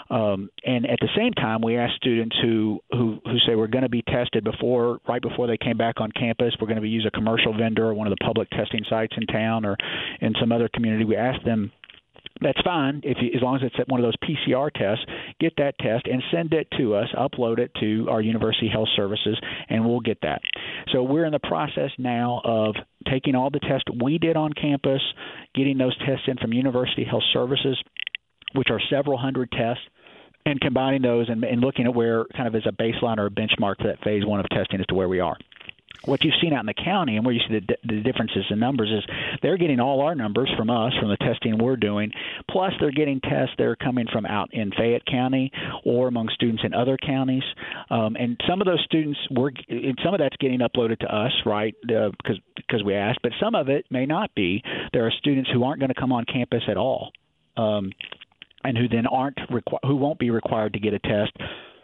And at the same time, we asked students who say we're going to be tested right before they came back on campus. We're going to use a commercial vendor or one of the public testing sites in town or in some other community. We asked them, that's fine as long as it's one of those PCR tests. Get that test and send it to us, upload it to our University Health Services, and we'll get that. So we're in the process now of taking all the tests we did on campus, getting those tests in from University Health Services, which are several hundred tests, and combining those and looking at where kind of as a baseline or a benchmark for that phase one of testing as to where we are. What you've seen out in the county and where you see the differences in numbers is they're getting all our numbers from us, from the testing we're doing, plus they're getting tests that are coming from out in Fayette County or among students in other counties. And some of those students, some of that's getting uploaded to us, right, because we asked, but some of it may not be. There are students who aren't going to come on campus at all. And who then who won't be required to get a test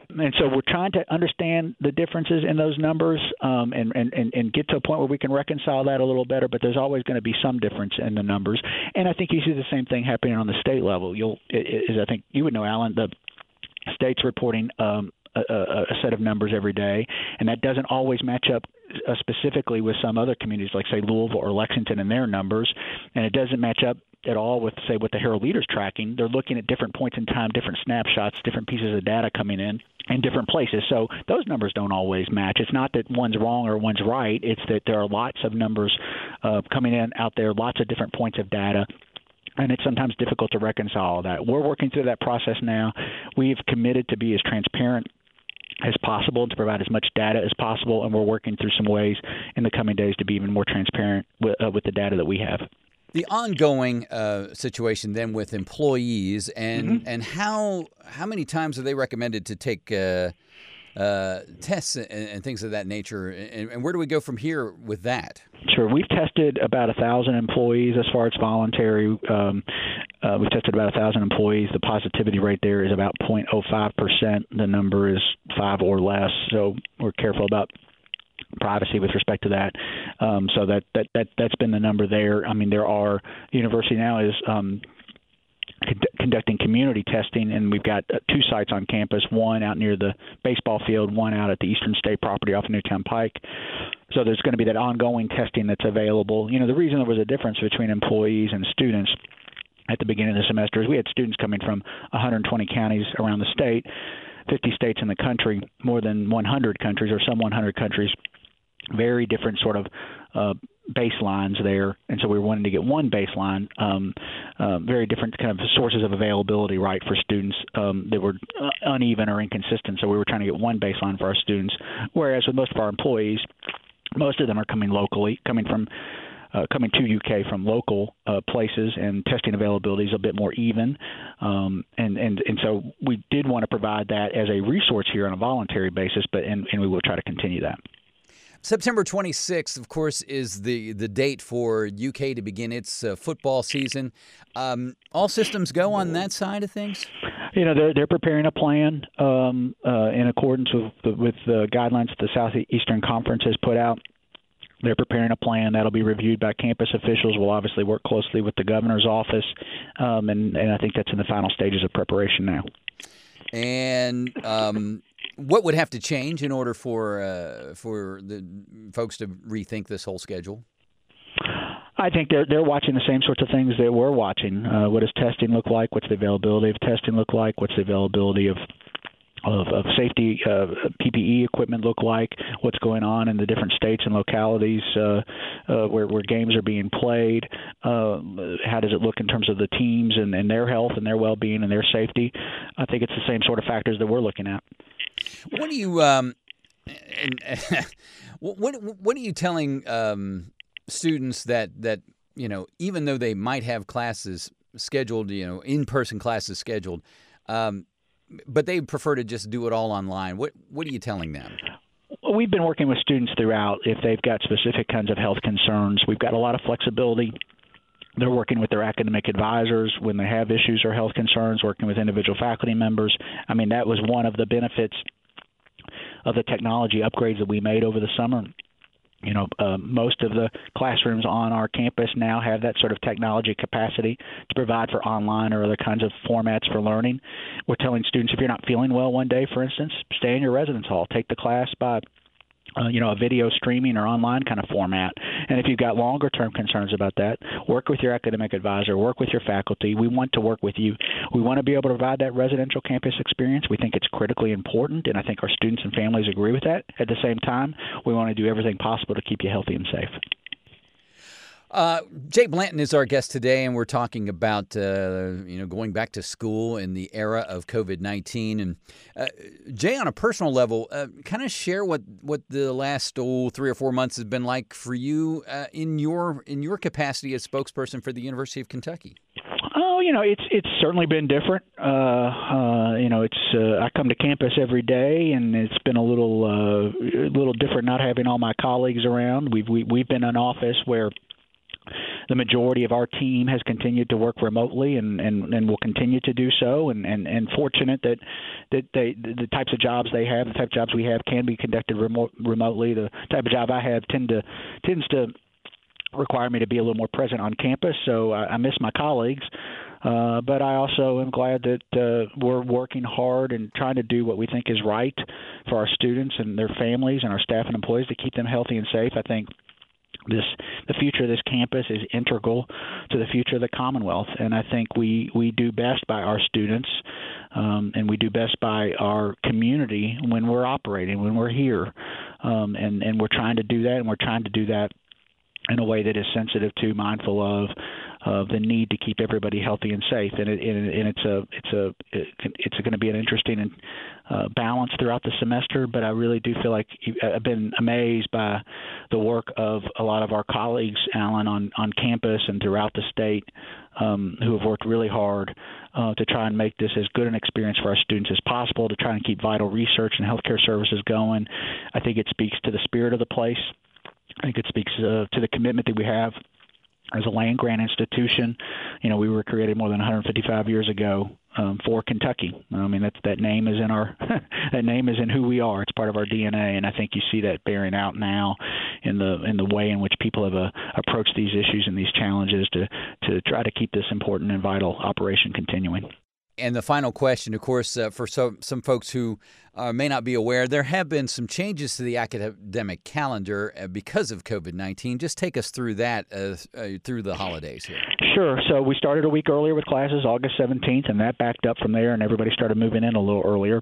And so we're trying to understand the differences in those numbers and get to a point where we can reconcile that a little better. But there's always going to be some difference in the numbers. And I think you see the same thing happening on the state level. As I think you would know, Alan, the state's reporting a set of numbers every day, and that doesn't always match up specifically with some other communities like, say, Louisville or Lexington and their numbers, and it doesn't match up at all with, say, what the Herald Leader's tracking. They're looking at different points in time, different snapshots, different pieces of data coming in different places. So those numbers don't always match. It's not that one's wrong or one's right. It's that there are lots of numbers coming in out there, lots of different points of data. And it's sometimes difficult to reconcile that. We're working through that process now. We've committed to be as transparent as possible and to provide as much data as possible, and we're working through some ways in the coming days to be even more transparent with the data that we have. The ongoing situation then with employees and how many times are they recommended to take tests and things of that nature, and where do we go from here with that? Sure. We've tested about 1,000 employees as far as voluntary. We've tested about 1,000 employees. The positivity rate there is about 0.05%. The number is 5 or less, so we're careful about privacy with respect to that. So that's been the number there. I mean, the university now is conducting community testing, and we've got 2 sites on campus, one out near the baseball field, one out at the Eastern State property off of Newtown Pike. So there's going to be that ongoing testing that's available. You know, the reason there was a difference between employees and students at the beginning of the semester is we had students coming from 120 counties around the state, 50 states in the country, more than 100 countries or some 100 countries, very different sort of baselines there, and so we were wanting to get one baseline, very different kind of sources of availability, right, for students that were uneven or inconsistent. So we were trying to get one baseline for our students, whereas with most of our employees, most of them are coming locally, coming to UK from local places, and testing availability is a bit more even. And so we did want to provide that as a resource here on a voluntary basis, and we will try to continue that. September 26th, of course, is the date for UK to begin its football season. All systems go on that side of things? You know, they're preparing a plan in accordance with the guidelines that the Southeastern Conference has put out. They're preparing a plan that'll be reviewed by campus officials. We'll obviously work closely with the governor's office, and I think that's in the final stages of preparation now. And what would have to change in order for the folks to rethink this whole schedule? I think they're watching the same sorts of things that we're watching. What does testing look like? What's the availability of testing look like? What's the availability of safety PPE equipment look like? What's going on in the different states and localities where games are being played? How does it look in terms of the teams and their health and their well-being and their safety? I think it's the same sort of factors that we're looking at. What are you what are you telling students that you know, even though they might have classes scheduled, you know, in-person classes scheduled, but they prefer to just do it all online? What are you telling them? We've been working with students throughout if they've got specific kinds of health concerns. We've got a lot of flexibility. They're working with their academic advisors when they have issues or health concerns, working with individual faculty members. I mean, that was one of the benefits of the technology upgrades that we made over the summer. You know, most of the classrooms on our campus now have that sort of technology capacity to provide for online or other kinds of formats for learning. We're telling students, if you're not feeling well one day, for instance, stay in your residence hall. Take the class by a video streaming or online kind of format. And if you've got longer-term concerns about that, work with your academic advisor, work with your faculty. We want to work with you. We want to be able to provide that residential campus experience. We think it's critically important, and I think our students and families agree with that. At the same time, we want to do everything possible to keep you healthy and safe. Jay Blanton is our guest today, and we're talking about going back to school in the era of COVID-19. And Jay, on a personal level, kind of share what the last 3 or 4 months has been like for you in your capacity as spokesperson for the University of Kentucky. Oh, it's certainly been different. I come to campus every day, and it's been a little different not having all my colleagues around. We've been in an office where The majority of our team has continued to work remotely and will continue to do so, and fortunate that the types of jobs they have, the type of jobs we have, can be conducted remotely. The type of job I have tends to require me to be a little more present on campus, so I miss my colleagues. But I also am glad that we're working hard and trying to do what we think is right for our students and their families and our staff and employees to keep them healthy and safe. I think the future of this campus is integral to the future of the Commonwealth, and I think we do best by our students, and we do best by our community when we're operating, when we're here, and we're trying to do that, and we're trying to do that in a way that is sensitive to, mindful of the need to keep everybody healthy and safe. And it's going to be an interesting balance throughout the semester. But I really do feel like I've been amazed by the work of a lot of our colleagues, Alan, on campus and throughout the state, who have worked really hard to try and make this as good an experience for our students as possible, to try and keep vital research and healthcare services going. I think it speaks to the spirit of the place. I think it speaks to the commitment that we have as a land-grant institution. You know, we were created more than 155 years ago for Kentucky. I mean, that name is in our that name is in who we are. It's part of our DNA, and I think you see that bearing out now in the way in which people have approached these issues and these challenges to try to keep this important and vital operation continuing. And the final question, of course, for some folks who may not be aware, there have been some changes to the academic calendar because of COVID-19. Just take us through that through the holidays here. Sure. So we started a week earlier with classes, August 17th, and that backed up from there, and everybody started moving in a little earlier.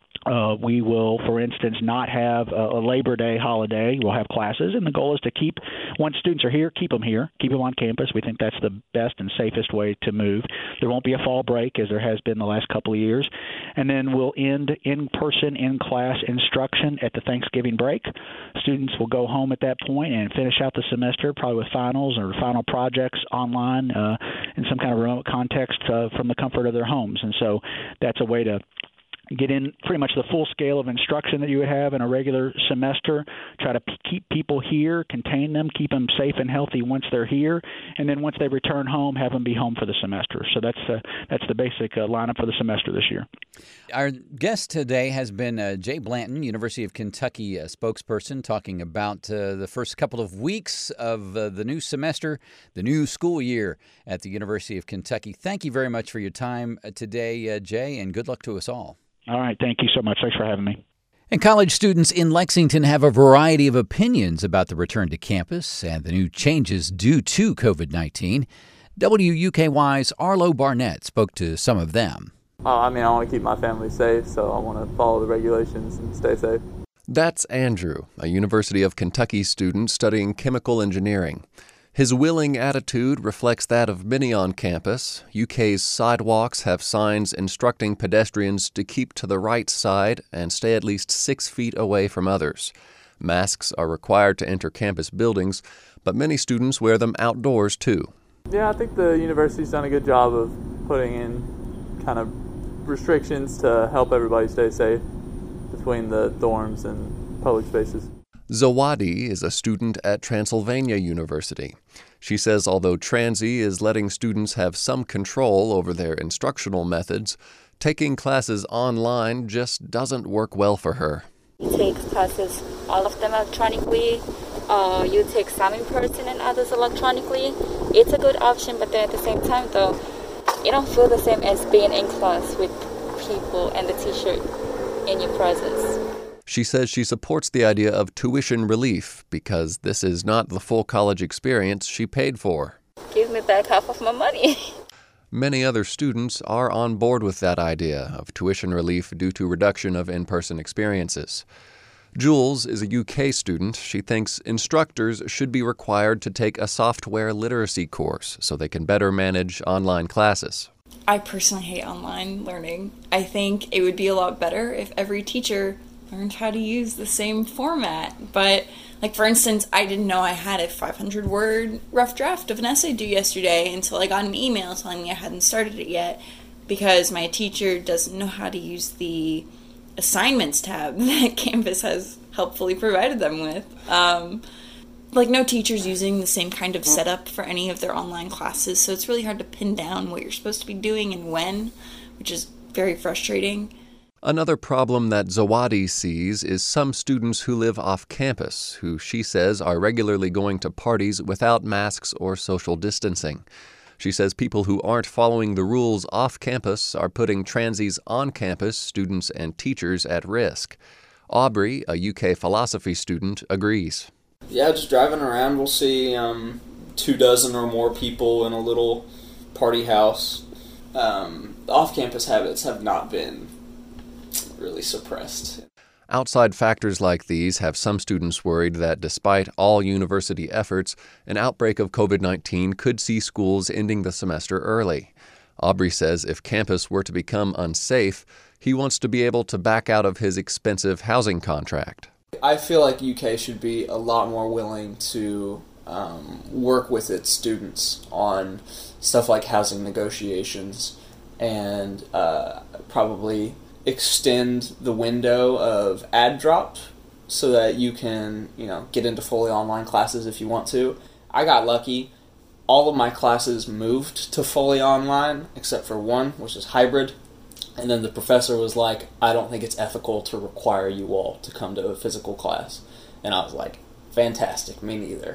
We will, for instance, not have a Labor Day holiday. We'll have classes, and the goal is to keep, once students are here, keep them here, keep them on campus. We think that's the best and safest way to move. There won't be a fall break, as there has been the last couple of years. And then we'll end in-person, in-class instruction at the Thanksgiving break. Students will go home at that point and finish out the semester, probably with finals or final projects online in some kind of remote context from the comfort of their homes. And so that's a way to get in pretty much the full scale of instruction that you would have in a regular semester, try to keep people here, contain them, keep them safe and healthy once they're here, and then once they return home, have them be home for the semester. So that's the basic lineup for the semester this year. Our guest today has been Jay Blanton, University of Kentucky spokesperson, talking about the first couple of weeks of the new semester, the new school year at the University of Kentucky. Thank you very much for your time today, Jay, and good luck to us all. All right. Thank you so much. Thanks for having me. And college students in Lexington have a variety of opinions about the return to campus and the new changes due to COVID-19. WUKY's Arlo Barnett spoke to some of them. I want to keep my family safe, so I want to follow the regulations and stay safe. That's Andrew, a University of Kentucky student studying chemical engineering. His willing attitude reflects that of many on campus. UK's sidewalks have signs instructing pedestrians to keep to the right side and stay at least 6 feet away from others. Masks are required to enter campus buildings, but many students wear them outdoors too. Yeah, I think the university's done a good job of putting in kind of restrictions to help everybody stay safe between the dorms and public spaces. Zawadi is a student at Transylvania University. She says although Transy is letting students have some control over their instructional methods, taking classes online just doesn't work well for her. You take classes, all of them electronically. You take some in person and others electronically. It's a good option, but then at the same time, though, you don't feel the same as being in class with people and the teacher in your presence. She says she supports the idea of tuition relief because this is not the full college experience she paid for. Give me back half of my money. Many other students are on board with that idea of tuition relief due to reduction of in-person experiences. Jules is a UK student. She thinks instructors should be required to take a software literacy course so they can better manage online classes. I personally hate online learning. I think it would be a lot better if every teacher learned how to use the same format. But, like, for instance, I didn't know I had a 500-word rough draft of an essay due yesterday until I got an email telling me I hadn't started it yet because my teacher doesn't know how to use the assignments tab that Canvas has helpfully provided them with. like no teacher's using the same kind of setup for any of their online classes, so it's really hard to pin down what you're supposed to be doing and when, which is very frustrating. Another problem that Zawadi sees is some students who live off campus, who she says are regularly going to parties without masks or social distancing. She says people who aren't following the rules off campus are putting transies on campus, students and teachers, at risk. Aubrey, a UK philosophy student, agrees. Yeah, just driving around, we'll see 24 or more people in a little party house. The off-campus habits have not been really suppressed. Outside factors like these have some students worried that despite all university efforts, an outbreak of COVID-19 could see schools ending the semester early. Aubrey says if campus were to become unsafe, he wants to be able to back out of his expensive housing contract. I feel like UK should be a lot more willing to work with its students on stuff like housing negotiations and probably extend the window of add drop so that you can, get into fully online classes if you want to. I got lucky. All of my classes moved to fully online except for one, which is hybrid. And then the professor was like, I don't think it's ethical to require you all to come to a physical class. And I was like, fantastic, me neither.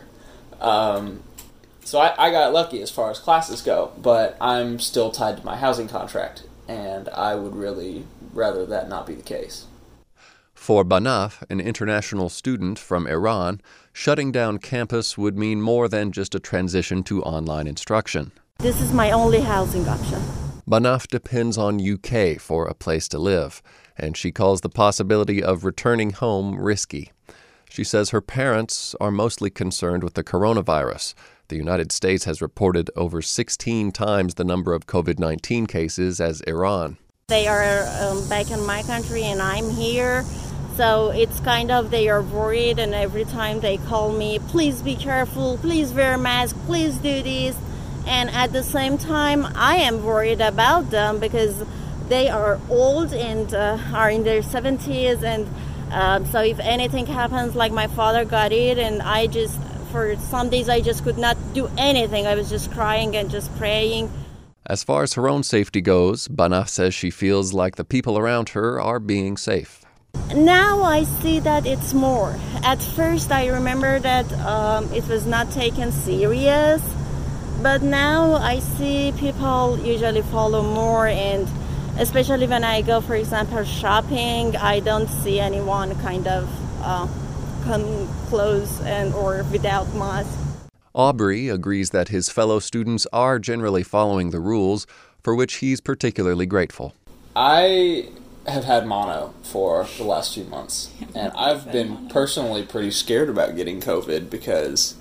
So I got lucky as far as classes go, but I'm still tied to my housing contract, and I would really rather that not be the case. For Banaf, an international student from Iran, shutting down campus would mean more than just a transition to online instruction. This is my only housing option. Banaf depends on UK for a place to live, and she calls the possibility of returning home risky. She says her parents are mostly concerned with the coronavirus. The United States has reported over 16 times the number of COVID-19 cases as Iran. They are back in my country and I'm here, so it's kind of they are worried, and every time they call me, please be careful, please wear a mask, please do this. And at the same time, I am worried about them because they are old and are in their 70s. And so if anything happens, like my father got it, and for some days, I just could not do anything. I was just crying and just praying. As far as her own safety goes, Banaf says she feels like the people around her are being safe. Now I see that it's more. At first, I remember that it was not taken serious. But now I see people usually follow more, and especially when I go, for example, shopping, I don't see anyone kind of come close or without mask. Aubrey agrees that his fellow students are generally following the rules, for which he's particularly grateful. I have had mono for the last few months, and I've been personally pretty scared about getting COVID because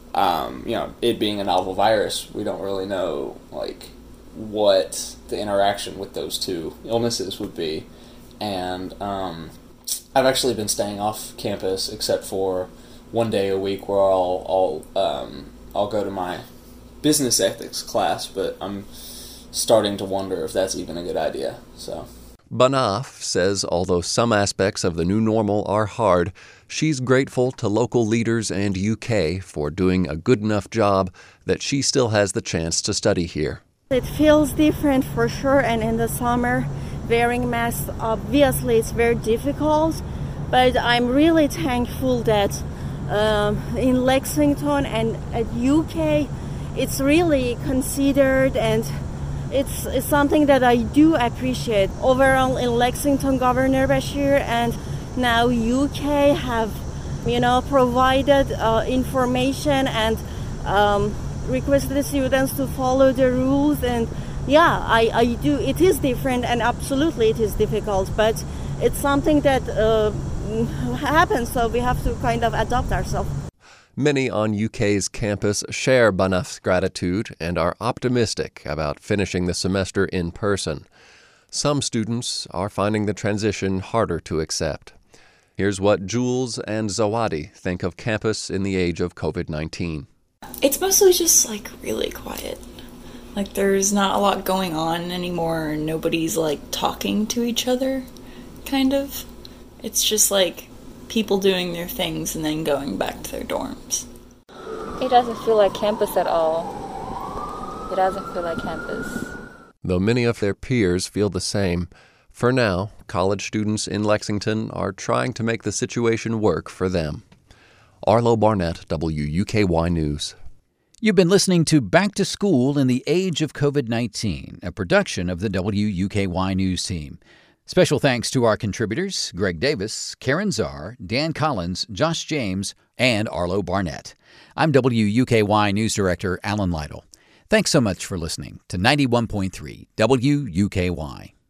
it being a novel virus, we don't really know what the interaction with those two illnesses would be. And I've actually been staying off campus except for one day a week where I'll go to my business ethics class, but I'm starting to wonder if that's even a good idea. So Banaf says although some aspects of the new normal are hard, she's grateful to local leaders and UK for doing a good enough job that she still has the chance to study here. It feels different for sure, and in the summer, wearing masks, obviously it's very difficult, but I'm really thankful that in Lexington and at UK, it's really considered, and it's something that I do appreciate. Overall, in Lexington, Governor Beshear and now UK have, provided information and requested the students to follow the rules. And yeah, I do. It is different, and absolutely it is difficult, but it's something that happens, so we have to kind of adapt ourselves. Many on UK's campus share Banaf's gratitude and are optimistic about finishing the semester in person. Some students are finding the transition harder to accept. Here's what Jules and Zawadi think of campus in the age of COVID-19. It's mostly just really quiet. There's not a lot going on anymore. Nobody's talking to each other, kind of. It's just people doing their things and then going back to their dorms. doesn't feel like campus at all. It doesn't feel like campus. Though many of their peers feel the same, for now, college students in Lexington are trying to make the situation work for them. Arlo Barnett, WUKY News. You've been listening to Back to School in the Age of COVID-19, a production of the WUKY News team. Special thanks to our contributors, Greg Davis, Karen Czar, Dan Collins, Josh James, and Arlo Barnett. I'm WUKY News Director Alan Lytle. Thanks so much for listening to 91.3 WUKY.